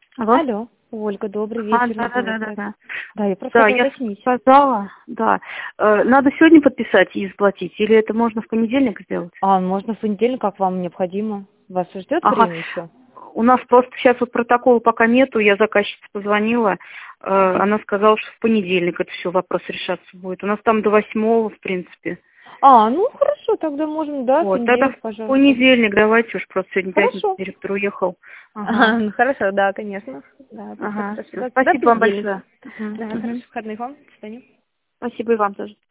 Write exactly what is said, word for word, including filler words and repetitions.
Алло. Алло, Ольга, добрый А, вечер. да, да, да, Называется. да, да. Да, я просто Да, хотела я уточнить. сказала, да. Э, Надо сегодня подписать и заплатить, или это можно в понедельник сделать? А, можно в понедельник, как вам необходимо? Вас ждет Ага. время еще? У нас просто сейчас вот протокола пока нету, я заказчице позвонила, э, она сказала, что в понедельник это все, вопрос решаться будет. У нас там до восьмого, в принципе. А, ну хорошо, тогда можно, да, в Вот, тогда понедельник, в пожалуйста. понедельник давайте уж, просто сегодня пятница, Хорошо. директор уехал. Ага, Ага, ну хорошо, да, конечно. Да, тогда ага. хорошо. Всё, Да, тогда в спасибо вам понедельник. большое. Мгм, Да, мгм. хорошо, выходных вам. До свидания. Спасибо и вам тоже.